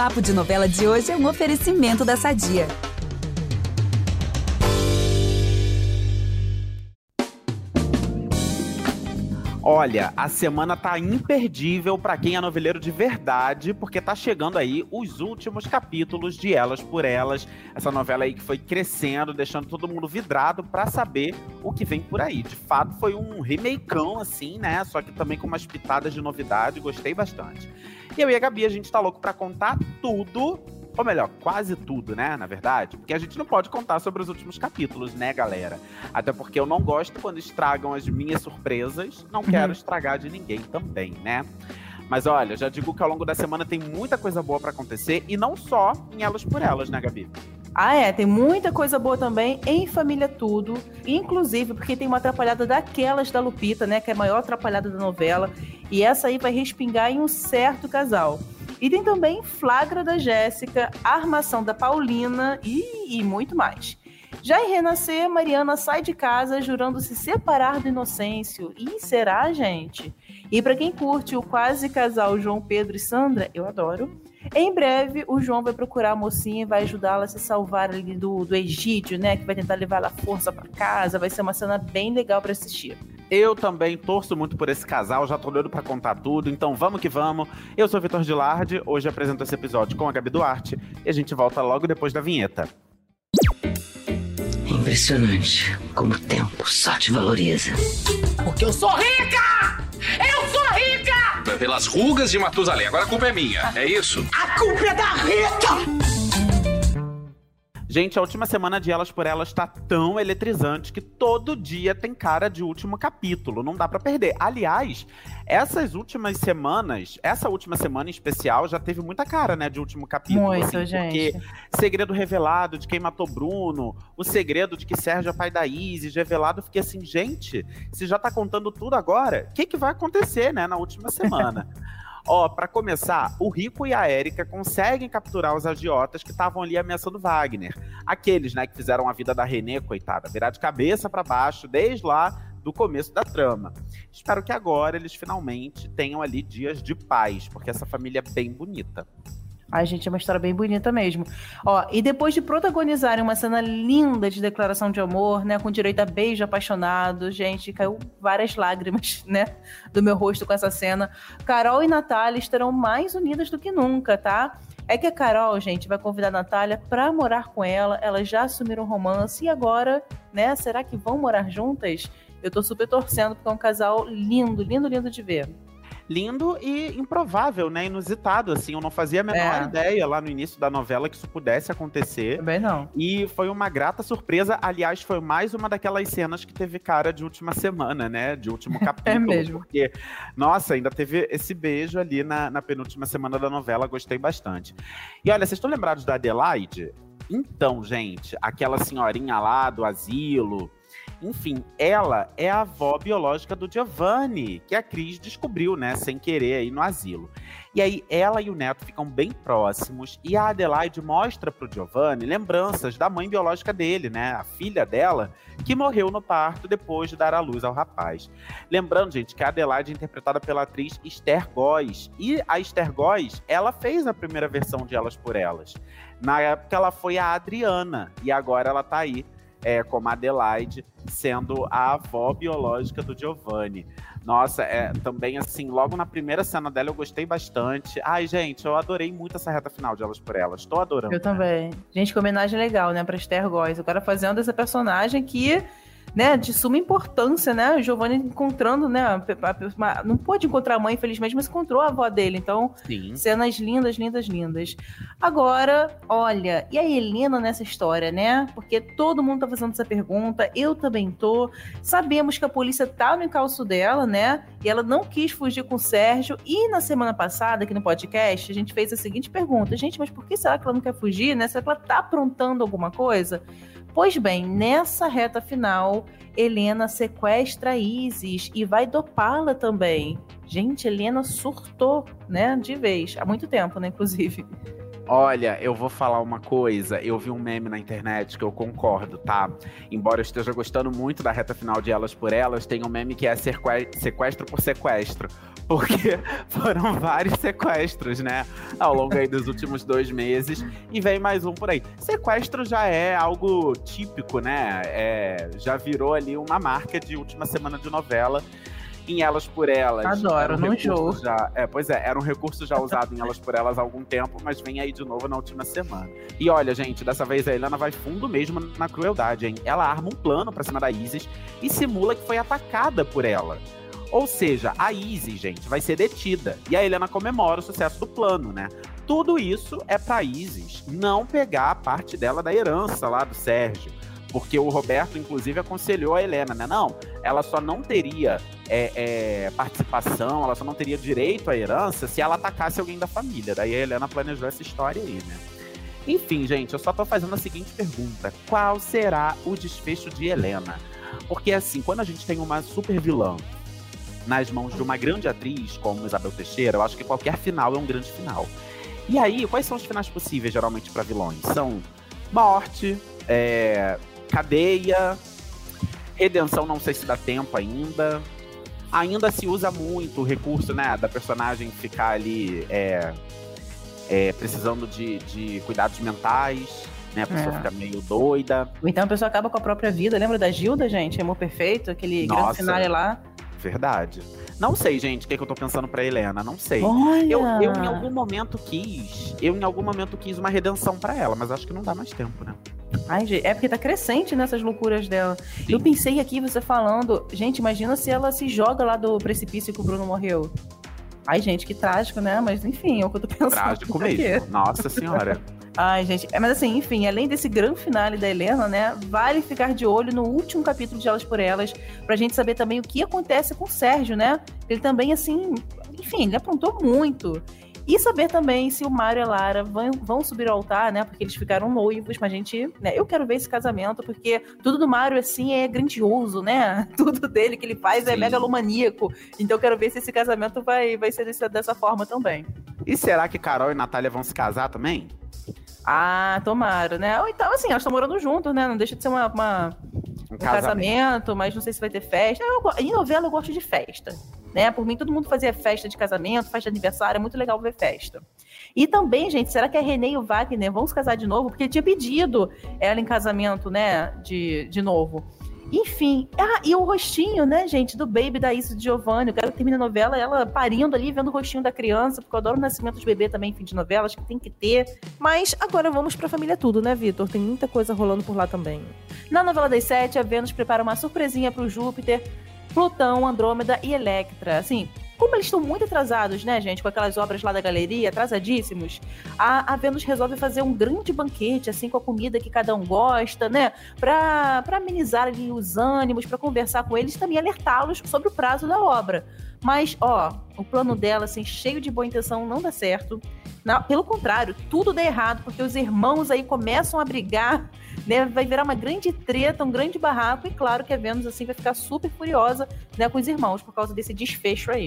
Papo de Novela de hoje é um oferecimento da Sadia. Olha, a semana tá imperdível pra quem é noveleiro de verdade, porque tá chegando aí os últimos capítulos de Elas por Elas, essa novela aí que foi crescendo, deixando todo mundo vidrado pra saber o que vem por aí. De fato, foi um remakeão, assim, né? Só que também com umas pitadas de novidade, gostei bastante. E eu e a Gabi, a gente tá louco pra contar tudo, ou melhor, quase tudo, né, na verdade, porque a gente não pode contar sobre os últimos capítulos, né, galera? Até porque eu não gosto quando estragam as minhas surpresas, não quero estragar de ninguém também, né? Mas olha, já digo que ao longo da semana tem muita coisa boa pra acontecer, e não só em Elas por Elas, né, Gabi? Tem muita coisa boa também em Família Tudo, inclusive porque tem uma atrapalhada daquelas da Lupita, né, que é a maior atrapalhada da novela, e essa aí vai respingar em um certo casal. E tem também Flagra da Jéssica, Armação da Paulina e muito mais. Já em Renascer, Mariana sai de casa jurando se separar do Inocêncio. E será, gente? E para quem curte o quase casal João Pedro e Sandra, eu adoro. Em breve, o João vai procurar a mocinha e vai ajudá-la a se salvar ali do Egídio, né? Que vai tentar levá-la à força para casa. Vai ser uma cena bem legal para assistir. Eu também torço muito por esse casal, já tô doido pra contar tudo, então vamos que vamos. Eu sou o Vitor Gilardi, hoje apresento esse episódio com a Gabi Duarte e a gente volta logo depois da vinheta. Impressionante como o tempo só te valoriza. Porque eu sou rica! Eu sou rica! Pelas rugas de Matusalém, agora a culpa é minha, é isso? A culpa é da Rita! Gente, a última semana de Elas por Elas tá tão eletrizante que todo dia tem cara de último capítulo, não dá pra perder. Aliás, essa última semana em especial já teve muita cara, né, de último capítulo. Muito, assim, gente. Porque segredo revelado de quem matou Bruno, o segredo de que Sérgio é pai da Isis, revelado, eu fiquei assim, gente, se já tá contando tudo agora, o que vai acontecer, né, na última semana? Ó, pra começar, o Rico e a Érica conseguem capturar os agiotas que estavam ali ameaçando Wagner. Aqueles, né, que fizeram a vida da Renê, coitada, virar de cabeça pra baixo, desde lá do começo da trama. Espero que agora eles finalmente tenham ali dias de paz, porque essa família é bem bonita. Ai, gente, é uma história bem bonita mesmo. Ó, e depois de protagonizarem uma cena linda de declaração de amor, né, com direito a beijo apaixonado, gente, caiu várias lágrimas, né, do meu rosto com essa cena. Carol e Natália estarão mais unidas do que nunca, tá? É que a Carol, gente, vai convidar a Natália pra morar com ela, elas já assumiram romance e agora, né, será que vão morar juntas? Eu tô super torcendo porque é um casal lindo, lindo, lindo de ver. Lindo e improvável, né? Inusitado, assim. Eu não fazia a menor ideia lá no início da novela que isso pudesse acontecer. Também não. E foi uma grata surpresa. Aliás, foi mais uma daquelas cenas que teve cara de última semana, né? De último capítulo. É mesmo. Porque, nossa, ainda teve esse beijo ali na penúltima semana da novela. Gostei bastante. E olha, vocês estão lembrados da Adelaide? Então, gente, aquela senhorinha lá do asilo... Enfim, ela é a avó biológica do Giovanni, que a Cris descobriu, né, sem querer aí no asilo. E aí ela e o neto ficam bem próximos e a Adelaide mostra pro Giovanni lembranças da mãe biológica dele, né, a filha dela, que morreu no parto depois de dar à luz ao rapaz. Lembrando, gente, que a Adelaide é interpretada pela atriz Esther Góes. E a Esther Góes, ela fez a primeira versão de Elas por Elas. Na época ela foi a Adriana e agora ela tá aí como Adelaide, sendo a avó biológica do Giovanni. Nossa, também assim, logo na primeira cena dela eu gostei bastante. Ai, gente, eu adorei muito essa reta final de Elas por Elas. Tô adorando. Eu também. Gente, que homenagem legal, né, pra Esther Góes. O cara fazendo essa personagem que, né, de suma importância, né, o Giovanni encontrando, né, não pôde encontrar a mãe, infelizmente, mas encontrou a avó dele, então, sim, cenas lindas, lindas, lindas. Agora, olha, e a Helena nessa história, né, porque todo mundo tá fazendo essa pergunta, eu também tô, sabemos que a polícia tá no encalço dela, né, e ela não quis fugir com o Sérgio, e na semana passada, aqui no podcast, a gente fez a seguinte pergunta, gente, mas por que será que ela não quer fugir, né, será que ela tá aprontando alguma coisa? Pois bem, nessa reta final, Helena sequestra a Isis e vai dopá-la também. Gente, Helena surtou, né, de vez. Há muito tempo, né, inclusive. Olha, eu vou falar uma coisa. Eu vi um meme na internet que eu concordo, tá? Embora eu esteja gostando muito da reta final de Elas por Elas, tem um meme que é sequestro por sequestro. Porque foram vários sequestros, né? Ao longo aí dos últimos 2 meses. E vem mais um por aí. Sequestro já é algo típico, né? Já virou ali uma marca de última semana de novela. Em Elas por Elas. Adoro, não enjoo. Pois é, era um recurso já usado em Elas por Elas há algum tempo, mas vem aí de novo na última semana. E olha, gente, dessa vez a Helena vai fundo mesmo na crueldade, hein? Ela arma um plano pra cima da Isis e simula que foi atacada por ela. Ou seja, a Isis, gente, vai ser detida. E a Helena comemora o sucesso do plano, né? Tudo isso é pra Isis não pegar a parte dela da herança lá do Sérgio. Porque o Roberto, inclusive, aconselhou a Helena, né? Não, ela só não teria participação, ela só não teria direito à herança se ela atacasse alguém da família. Daí a Helena planejou essa história aí, né? Enfim, gente, eu só tô fazendo a seguinte pergunta. Qual será o desfecho de Helena? Porque, assim, quando a gente tem uma super vilã nas mãos de uma grande atriz, como Isabel Teixeira, eu acho que qualquer final é um grande final. E aí, quais são os finais possíveis, geralmente, para vilões? São morte, cadeia, redenção, não sei se dá tempo ainda. Ainda se usa muito o recurso, né, da personagem ficar ali precisando de cuidados mentais, né, a pessoa fica meio doida. Ou então a pessoa acaba com a própria vida. Lembra da Gilda, gente? Amor Perfeito, aquele grande finale lá. Verdade. Não sei, gente, o que eu tô pensando pra Helena, não sei. Olha! Eu em algum momento quis uma redenção pra ela, mas acho que não dá mais tempo, né? Ai, gente, porque tá crescente nessas loucuras dela. Sim. Eu pensei aqui, você falando, gente, imagina se ela se joga lá do precipício que o Bruno morreu. Ai, gente, que trágico, né? Mas enfim, é o que eu tô pensando. Trágico mesmo, nossa senhora. Ai, gente, mas assim, enfim, além desse grande finale da Helena, né, vale ficar de olho no último capítulo de Elas por Elas, pra gente saber também o que acontece com o Sérgio, né? Ele também, assim, enfim, ele aprontou muito. E saber também se o Mário e a Lara vão subir ao altar, né? Porque eles ficaram noivos, mas a gente, né? Eu quero ver esse casamento, porque tudo do Mário, assim, é grandioso, né? Tudo dele que ele faz é megalomaníaco. Então eu quero ver se esse casamento vai ser dessa forma também. E será que Carol e Natália vão se casar também? Ah, tomara, né? Ou então, assim, elas estão morando juntos, né? Não deixa de ser um casamento, mas não sei se vai ter festa. Em novela eu gosto de festa, né? Por mim, todo mundo fazia festa de casamento, festa de aniversário, é muito legal ver festa. E também, gente, será que a Renê e o Wagner vão se casar de novo? Porque ele tinha pedido ela em casamento, né? De novo. Enfim, e o rostinho, né, gente, do baby da Isis de Giovanni. Eu quero que termine a novela, ela parindo ali, vendo o rostinho da criança, porque eu adoro o nascimento de bebê também, fim de novela, acho que tem que ter. Mas agora vamos pra Família Tudo, né, Vitor? Tem muita coisa rolando por lá também. Na novela das 7, a Vênus prepara uma surpresinha pro Júpiter, Plutão, Andrômeda e Electra. Assim, como eles estão muito atrasados, né, gente, com aquelas obras lá da galeria, atrasadíssimos, a Vênus resolve fazer um grande banquete, assim, com a comida que cada um gosta, né, pra amenizar ali os ânimos, pra conversar com eles e também alertá-los sobre o prazo da obra. Mas, o plano dela, assim, cheio de boa intenção, não dá certo. Não, pelo contrário, tudo dá errado, porque os irmãos aí começam a brigar, né? Vai virar uma grande treta, um grande barraco, e claro que a Vênus, assim, vai ficar super furiosa, né, com os irmãos, por causa desse desfecho aí.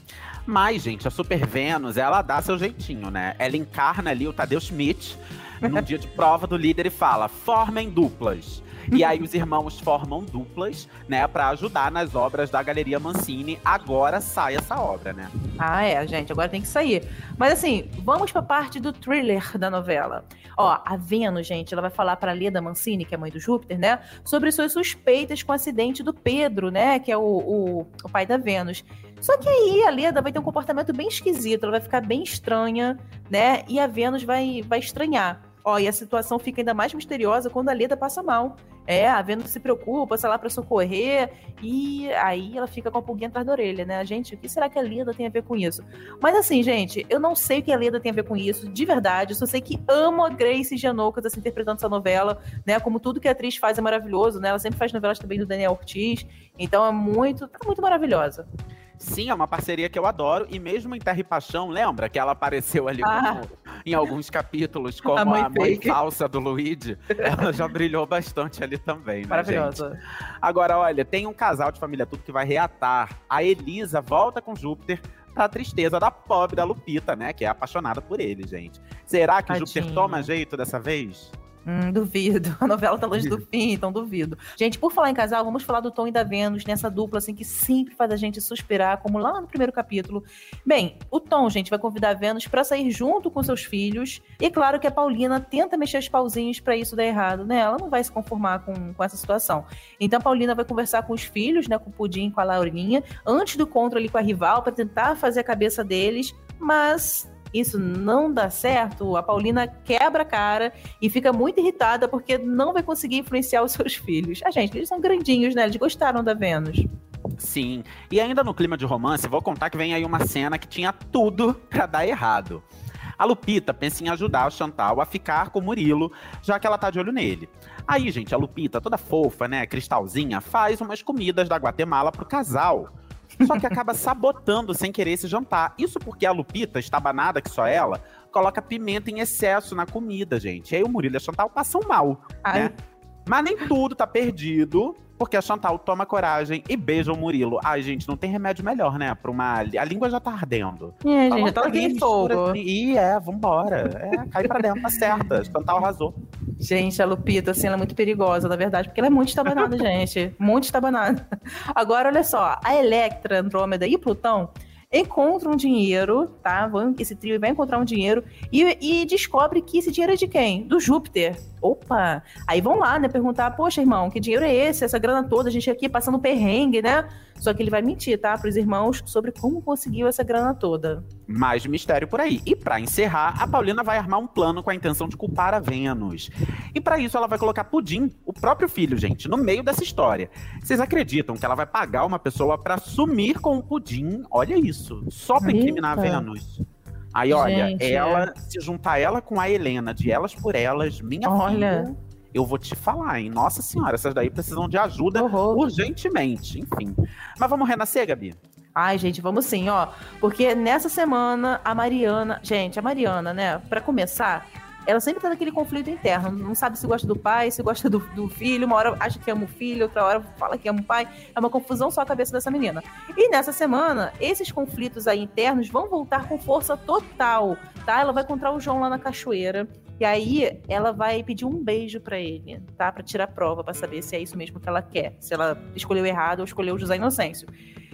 Mas, gente, a Super Vênus, ela dá seu jeitinho, né? Ela encarna ali o Tadeu Schmidt num dia de prova do líder e fala, formem duplas. E aí os irmãos formam duplas, né, pra ajudar nas obras da Galeria Mancini. Agora sai essa obra, né? Gente, agora tem que sair. Mas assim, vamos pra parte do thriller da novela. A Vênus, gente, ela vai falar pra Leda Mancini, que é mãe do Júpiter, né, sobre suas suspeitas com o acidente do Pedro, né, que é o pai da Vênus. Só que aí a Leda vai ter um comportamento bem esquisito, ela vai ficar bem estranha, né, e a Vênus vai estranhar. E a situação fica ainda mais misteriosa quando a Leda passa mal. A Vênus se preocupa, sei lá, pra socorrer, e aí ela fica com a pulguinha atrás da orelha, né? Gente, o que será que a Leda tem a ver com isso? Mas assim, gente, eu não sei o que a Leda tem a ver com isso, de verdade. Eu só sei que amo a Grace Gianoukas, assim, interpretando essa novela, né? Como tudo que a atriz faz é maravilhoso, né? Ela sempre faz novelas também do Daniel Ortiz, então tá muito maravilhosa. Sim, é uma parceria que eu adoro. E mesmo em Terra e Paixão, lembra que ela apareceu ali em alguns capítulos como a mãe falsa do Luigi? Ela já brilhou bastante ali também, né, maravilhosa. Gente? Agora, olha, tem um casal de Família Tudo que vai reatar. A Elisa volta com Júpiter pra tristeza da pobre da Lupita, né? Que é apaixonada por ele, gente. Será que Tadinho. Júpiter toma jeito dessa vez? Duvido. A novela tá longe do fim, então duvido. Gente, por falar em casal, vamos falar do Tom e da Vênus, nessa dupla, assim, que sempre faz a gente suspirar, como lá no primeiro capítulo. Bem, o Tom, gente, vai convidar a Vênus pra sair junto com seus filhos. E claro que a Paulina tenta mexer os pauzinhos pra isso dar errado, né? Ela não vai se conformar com essa situação. Então a Paulina vai conversar com os filhos, né? Com o Pudim, com a Laurinha, antes do encontro ali com a rival, pra tentar fazer a cabeça deles, mas isso não dá certo. A Paulina quebra a cara e fica muito irritada porque não vai conseguir influenciar os seus filhos. Gente, eles são grandinhos, né? Eles gostaram da Vênus. Sim, e ainda no clima de romance, vou contar que vem aí uma cena que tinha tudo pra dar errado. A Lupita pensa em ajudar o Chantal a ficar com o Murilo, já que ela tá de olho nele. Aí, gente, a Lupita, toda fofa, né, cristalzinha, faz umas comidas da Guatemala pro casal. Só que acaba sabotando sem querer esse jantar. Isso porque a Lupita, estabanada que só ela, coloca pimenta em excesso na comida, gente. E aí o Murilo e a Chantal passam mal, né? Mas nem tudo tá perdido, porque a Chantal toma coragem e beija o Murilo. Ai, gente, não tem remédio melhor, né? A língua já tá ardendo. Gente, já tá naquele fogo. Vambora. Cai pra dentro, tá certa. Chantal arrasou. Gente, a Lupita, assim, ela é muito perigosa, na verdade, porque ela é muito estabanada, gente. Muito estabanada. Agora, olha só, a Electra, Andrômeda e Plutão encontram dinheiro, tá? Esse trio vai encontrar um dinheiro e descobre que esse dinheiro é de quem? Do Júpiter. Opa! Aí vão lá, né, perguntar, poxa, irmão, que dinheiro é esse? Essa grana toda, a gente aqui passando perrengue, né? Só que ele vai mentir, tá? Pros irmãos sobre como conseguiu essa grana toda. Mais mistério por aí. E pra encerrar, a Paulina vai armar um plano com a intenção de culpar a Vênus. E pra isso ela vai colocar Pudim, o próprio filho, gente, no meio dessa história. Vocês acreditam que ela vai pagar uma pessoa pra sumir com o Pudim? Olha isso. Só pra incriminar a Vênus. Aí, olha, Gente, se juntar ela com a Helena, de Elas por Elas, minha filha, eu vou te falar, hein? Nossa senhora, essas daí precisam de ajuda urgentemente, enfim. Mas vamos renascer, Gabi? Ai, gente, vamos sim, ó. Porque nessa semana, a Mariana, né, pra começar, ela sempre tá naquele conflito interno, não sabe se gosta do pai, se gosta do filho, uma hora acha que ama o filho, outra hora fala que ama o pai, é uma confusão só a cabeça dessa menina. E nessa semana, esses conflitos aí internos vão voltar com força total, tá? Ela vai encontrar o João lá na cachoeira, e aí ela vai pedir um beijo pra ele, tá? Pra tirar a prova, pra saber se é isso mesmo que ela quer, se ela escolheu errado ou escolheu o José Inocêncio.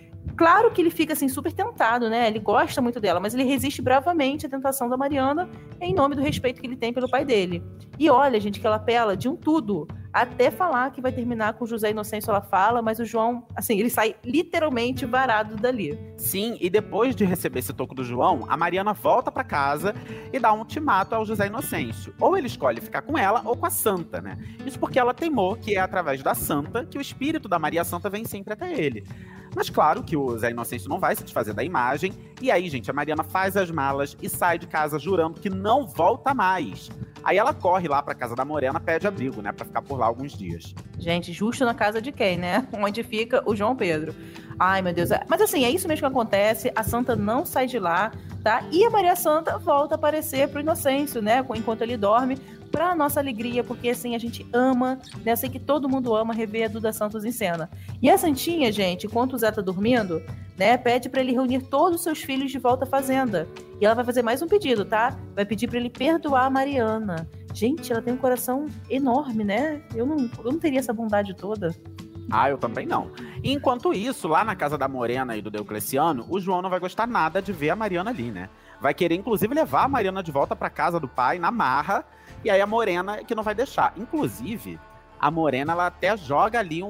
Claro que ele fica, assim, super tentado, né? Ele gosta muito dela, mas ele resiste bravamente à tentação da Mariana em nome do respeito que ele tem pelo pai dele. E olha, gente, que ela apela de um tudo. Até falar que vai terminar com o José Inocêncio, ela fala, mas o João, assim, ele sai literalmente varado dali. Sim, e depois de receber esse toco do João, a Mariana volta pra casa e dá um ultimato ao José Inocêncio. Ou ele escolhe ficar com ela ou com a Santa, né? Isso porque ela teimou que é através da Santa que o espírito da Maria Santa vem sempre até ele. Mas claro que o Zé Inocêncio não vai se desfazer da imagem. E aí, gente, a Mariana faz as malas e sai de casa jurando que não volta mais. Aí ela corre lá pra casa da Morena, pede abrigo, né? Pra ficar por lá alguns dias. Gente, justo na casa de quem, né? Onde fica o João Pedro. Ai, meu Deus. Mas assim, é isso mesmo que acontece. A Santa não sai de lá, tá? E a Maria Santa volta a aparecer pro Inocêncio, né? Enquanto ele dorme, pra nossa alegria, porque assim, a gente ama, né? Eu sei que todo mundo ama rever a Duda Santos em cena. E a Santinha, gente, enquanto o Zé tá dormindo, né? Pede pra ele reunir todos os seus filhos de volta à fazenda. E ela vai fazer mais um pedido, tá? Vai pedir pra ele perdoar a Mariana. Gente, ela tem um coração enorme, né? Eu não teria essa bondade toda. Ah, eu também não. E enquanto isso, lá na casa da Morena e do Diocleciano, o João não vai gostar nada de ver a Mariana ali, né? Vai querer, inclusive, levar a Mariana de volta pra casa do pai, na marra. E aí a Morena que não vai deixar. Inclusive, a Morena, ela até joga ali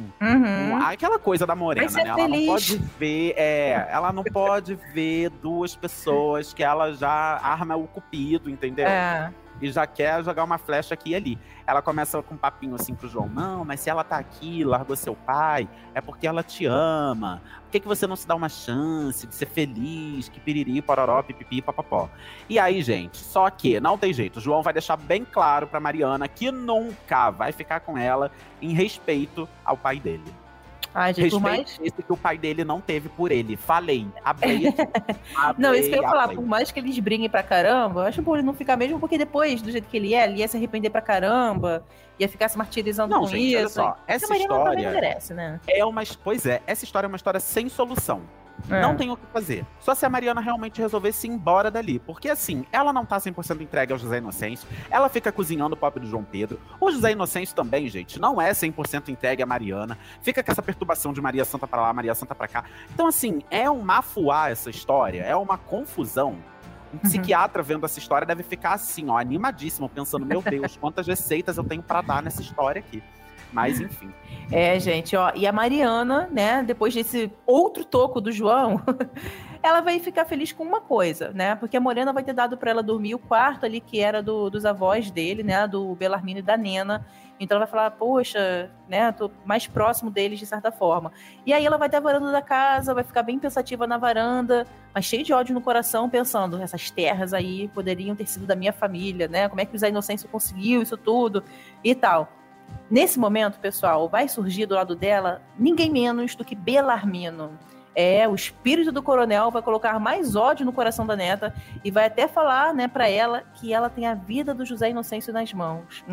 aquela coisa da Morena, né? Ela não pode ver, ela não pode ver duas pessoas que ela já arma o cupido, entendeu? E já quer jogar uma flecha aqui e ali. Ela começa com um papinho assim pro João. Não, mas se ela tá aqui, largou seu pai, é porque ela te ama. Por que você não se dá uma chance de ser feliz? Que piriri, pororó, pipipi, papapó. E aí, gente, só que não tem jeito. O João vai deixar bem claro pra Mariana que nunca vai ficar com ela em respeito ao pai dele. Ai, gente, por mais... esse que o pai dele não teve por ele. Falei, abri. Não, isso que eu ia falar, por mais que eles briguem pra caramba, eu acho bom ele não ficar mesmo, porque depois, do jeito que ele ia se arrepender pra caramba, ia ficar se martirizando com gente, isso. Olha só, essa história merece, né? Pois é, essa história é uma história sem solução. Não tem o que fazer. Só se a Mariana realmente resolvesse ir embora dali. Porque assim, ela não tá 100% entregue ao José Inocêncio. Ela fica cozinhando o pobre do João Pedro. O José Inocêncio também, gente, não é 100% entregue à Mariana. Fica com essa perturbação de Maria Santa pra lá, Maria Santa pra cá. Então assim, é um mafuá essa história. É uma confusão. Um psiquiatra vendo essa história deve ficar assim, ó, animadíssimo, pensando, meu Deus, quantas receitas eu tenho pra dar nessa história aqui. Mas, enfim. Gente, ó, e a Mariana, né, depois desse outro toco do João, ela vai ficar feliz com uma coisa, né, porque a Morena vai ter dado pra ela dormir o quarto ali, que era dos avós dele, né, do Belarmino e da Nena. Então ela vai falar, poxa, né, tô mais próximo deles de certa forma. E aí ela vai ter a varanda da casa, vai ficar bem pensativa na varanda, mas cheio de ódio no coração, pensando, essas terras aí poderiam ter sido da minha família, né, como é que o Zé Inocêncio conseguiu isso tudo e tal. Nesse momento, pessoal, vai surgir do lado dela ninguém menos do que Belarmino. O espírito do coronel vai colocar mais ódio no coração da neta e vai até falar, né, pra ela que ela tem a vida do José Inocêncio nas mãos.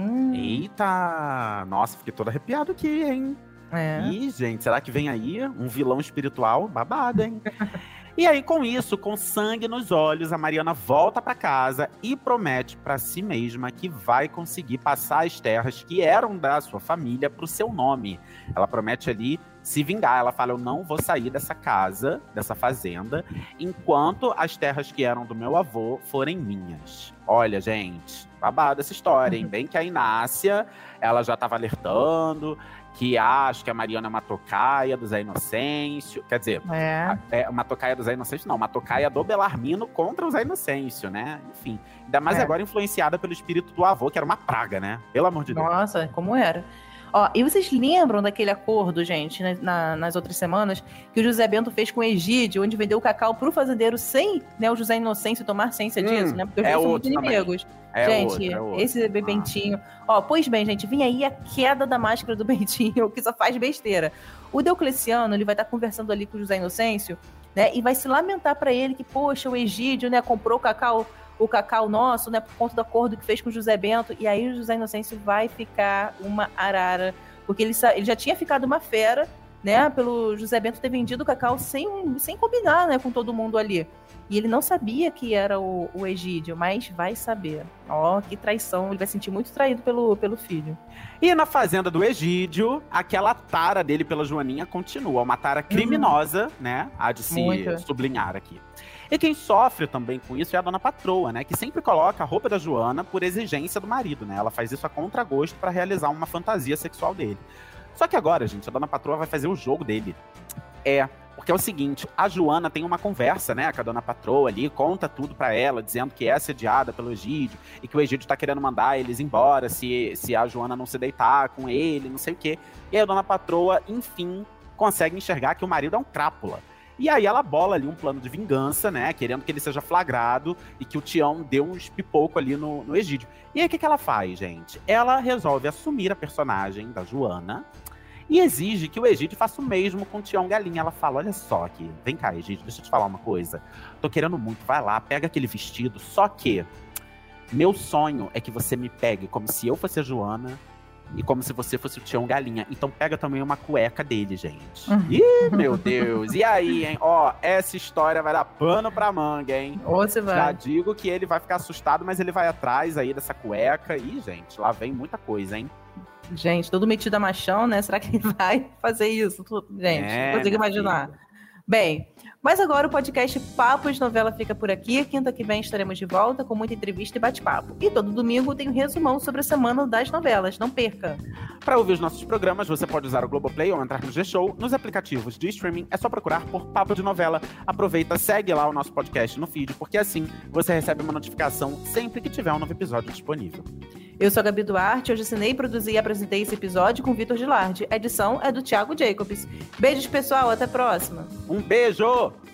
Eita! Nossa, fiquei todo arrepiado aqui, hein? Ih, gente, será que vem aí um vilão espiritual? Babado, hein? E aí, com isso, com sangue nos olhos, a Mariana volta pra casa e promete pra si mesma que vai conseguir passar as terras que eram da sua família pro seu nome. Ela promete ali se vingar. Ela fala, eu não vou sair dessa casa, dessa fazenda, enquanto as terras que eram do meu avô forem minhas. Olha, gente, babado essa história, hein? Bem que a Inácia, ela já tava alertando que acha que a Mariana é uma tocaia do Zé Inocêncio. Quer dizer, uma tocaia do Zé Inocêncio, não, uma tocaia do Belarmino contra o Zé Inocêncio, né? Enfim, ainda mais agora influenciada pelo espírito do avô, que era uma praga, né? Pelo amor de Deus. Nossa, como era? Ó, e vocês lembram daquele acordo, gente, né, nas outras semanas, que o José Bento fez com o Egídio, onde vendeu o cacau pro fazendeiro sem, né, o José Inocêncio tomar ciência disso, né? Porque os dois são muito inimigos. Gente, esse Bentinho. Ó, pois bem, gente, vem aí a queda da máscara do Bentinho, que só faz besteira. O Diocleciano, ele vai estar conversando ali com o José Inocêncio, né, e vai se lamentar pra ele que, poxa, o Egídio, né, comprou o cacau nosso, né, por conta do acordo que fez com o José Bento, e aí o José Inocêncio vai ficar uma arara, porque ele já tinha ficado uma fera, né, pelo José Bento ter vendido o cacau sem combinar, né, com todo mundo ali. E ele não sabia que era o Egídio, mas vai saber. Ó, que traição, ele vai se sentir muito traído pelo filho. E na fazenda do Egídio, aquela tara dele pela Joaninha continua, uma tara criminosa, né, há de se sublinhar aqui. E quem sofre também com isso é a dona patroa, né? Que sempre coloca a roupa da Joana por exigência do marido, né? Ela faz isso a contragosto para realizar uma fantasia sexual dele. Só que agora, gente, a dona patroa vai fazer o jogo dele. Porque é o seguinte, a Joana tem uma conversa, né, com a dona patroa ali, conta tudo pra ela, dizendo que é assediada pelo Egídio, e que o Egídio tá querendo mandar eles embora se a Joana não se deitar com ele, não sei o quê. E aí a dona patroa, enfim, consegue enxergar que o marido é um crápula. E aí ela bola ali um plano de vingança, né, querendo que ele seja flagrado e que o Tião dê um espipoco ali no Egídio. E aí o que ela faz, gente? Ela resolve assumir a personagem da Joana e exige que o Egídio faça o mesmo com o Tião Galinha. Ela fala, olha só aqui, vem cá, Egídio, deixa eu te falar uma coisa. Tô querendo muito, vai lá, pega aquele vestido, só que meu sonho é que você me pegue como se eu fosse a Joana e como se você fosse o Tião Galinha. Então pega também uma cueca dele, gente. Ih, meu Deus. E aí, hein? Ó, essa história vai dar pano pra manga, hein? Você vai. Já digo que ele vai ficar assustado, mas ele vai atrás aí dessa cueca. Ih, gente, lá vem muita coisa, hein? Gente, todo metido a machão, né? Será que ele vai fazer isso? Gente, não consigo imaginar. Filha. Bem, mas agora o podcast Papo de Novela fica por aqui. Quinta que vem estaremos de volta com muita entrevista e bate-papo. E todo domingo tem um resumão sobre a semana das novelas. Não perca! Para ouvir os nossos programas, você pode usar o Globoplay ou entrar no G-Show. Nos aplicativos de streaming, é só procurar por Papo de Novela. Aproveita, segue lá o nosso podcast no feed, porque assim você recebe uma notificação sempre que tiver um novo episódio disponível. Eu sou a Gabi Duarte, hoje assinei, produzi e apresentei esse episódio com Vitor Gilardi. A edição é do Thiago Jacobs. Beijos, pessoal, até a próxima. Um beijo!